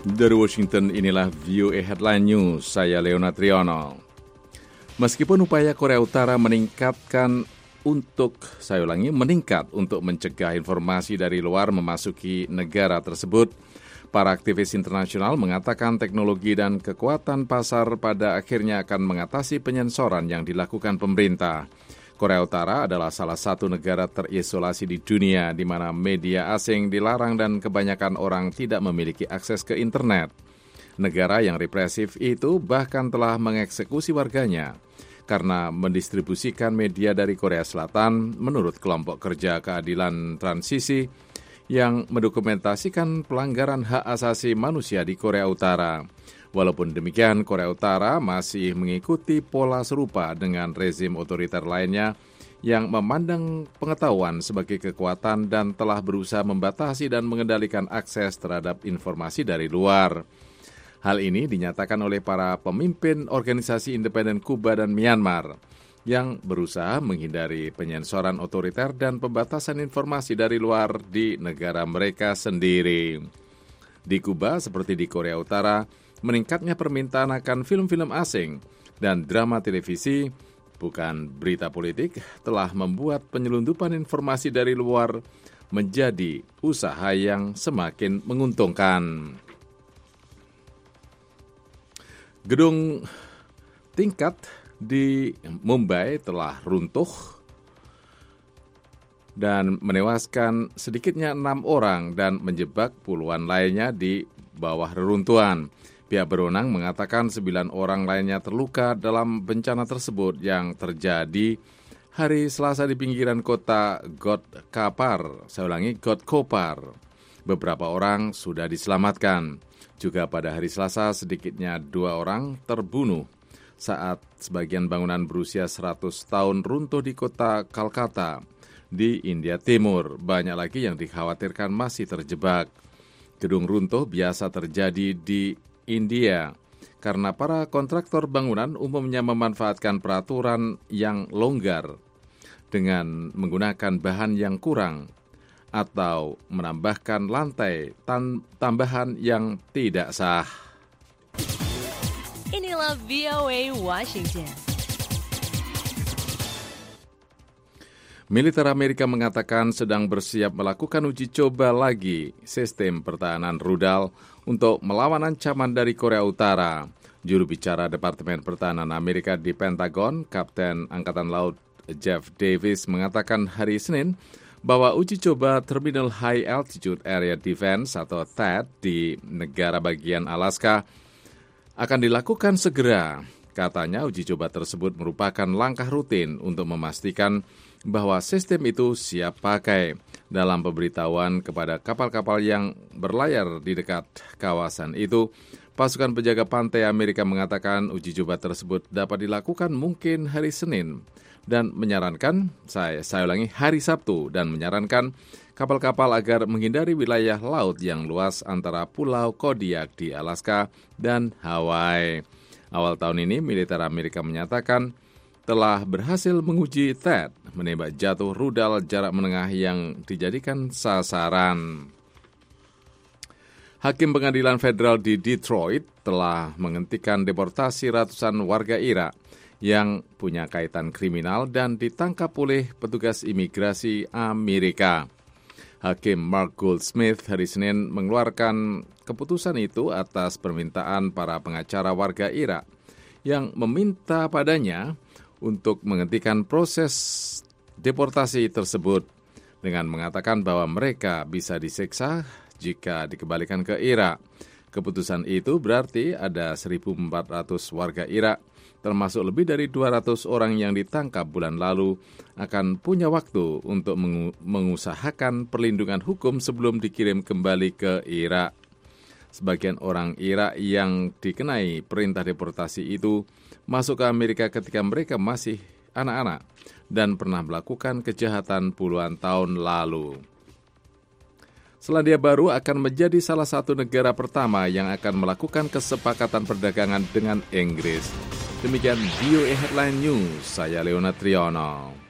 Dari Washington, inilah VOA Headline News, saya Leonard Triono. Meskipun upaya Korea Utara meningkat untuk mencegah informasi dari luar memasuki negara tersebut, para aktivis internasional mengatakan teknologi dan kekuatan pasar pada akhirnya akan mengatasi penyensoran yang dilakukan pemerintah. Korea Utara adalah salah satu negara terisolasi di dunia di mana media asing dilarang dan kebanyakan orang tidak memiliki akses ke internet. Negara yang represif itu bahkan telah mengeksekusi warganya karena mendistribusikan media dari Korea Selatan menurut kelompok kerja keadilan transisi yang mendokumentasikan pelanggaran hak asasi manusia di Korea Utara. Walaupun demikian, Korea Utara masih mengikuti pola serupa dengan rezim otoriter lainnya yang memandang pengetahuan sebagai kekuatan dan telah berusaha membatasi dan mengendalikan akses terhadap informasi dari luar. Hal ini dinyatakan oleh para pemimpin organisasi independen Kuba dan Myanmar yang berusaha menghindari penyensoran otoriter dan pembatasan informasi dari luar di negara mereka sendiri. Di Kuba, seperti di Korea Utara, meningkatnya permintaan akan film-film asing dan drama televisi, bukan berita politik, telah membuat penyelundupan informasi dari luar menjadi usaha yang semakin menguntungkan. Gedung tingkat di Mumbai telah runtuh dan menewaskan sedikitnya 6 orang dan menjebak puluhan lainnya di bawah reruntuhan. Pihak berwenang mengatakan 9 orang lainnya terluka dalam bencana tersebut yang terjadi hari Selasa di pinggiran kota Ghodkopar. Beberapa orang sudah diselamatkan. Juga pada hari Selasa sedikitnya 2 orang terbunuh saat sebagian bangunan berusia 100 tahun runtuh di kota Kolkata di India Timur. Banyak lagi yang dikhawatirkan masih terjebak. Gedung runtuh biasa terjadi di India karena para kontraktor bangunan umumnya memanfaatkan peraturan yang longgar dengan menggunakan bahan yang kurang atau menambahkan lantai tambahan yang tidak sah. Inilah VOA Washington. Militer Amerika mengatakan sedang bersiap melakukan uji coba lagi sistem pertahanan rudal untuk melawan ancaman dari Korea Utara. Juru bicara Departemen Pertahanan Amerika di Pentagon, Kapten Angkatan Laut Jeff Davis mengatakan hari Senin bahwa uji coba Terminal High Altitude Area Defense atau THAAD di negara bagian Alaska akan dilakukan segera. Katanya uji coba tersebut merupakan langkah rutin untuk memastikan bahwa sistem itu siap pakai. Dalam pemberitahuan kepada kapal-kapal yang berlayar di dekat kawasan itu, pasukan penjaga pantai Amerika mengatakan uji coba tersebut dapat dilakukan mungkin hari Senin dan menyarankan, hari Sabtu, dan menyarankan kapal-kapal agar menghindari wilayah laut yang luas antara Pulau Kodiak di Alaska dan Hawaii. Awal tahun ini, militer Amerika menyatakan telah berhasil menguji THAAD, menembak jatuh rudal jarak menengah yang dijadikan sasaran. Hakim Pengadilan Federal di Detroit telah menghentikan deportasi ratusan warga Irak yang punya kaitan kriminal dan ditangkap oleh petugas imigrasi Amerika. Hakim Mark Goldsmith hari Senin mengeluarkan keputusan itu atas permintaan para pengacara warga Irak yang meminta padanya untuk menghentikan proses deportasi tersebut dengan mengatakan bahwa mereka bisa disiksa jika dikembalikan ke Irak. Keputusan itu berarti ada 1.400 warga Irak, termasuk lebih dari 200 orang yang ditangkap bulan lalu, akan punya waktu untuk mengusahakan perlindungan hukum sebelum dikirim kembali ke Irak. Sebagian orang Irak yang dikenai perintah deportasi itu masuk ke Amerika ketika mereka masih anak-anak dan pernah melakukan kejahatan puluhan tahun lalu. Selandia Baru akan menjadi salah satu negara pertama yang akan melakukan kesepakatan perdagangan dengan Inggris. Demikian VOA Headline News, saya Leonard Triono.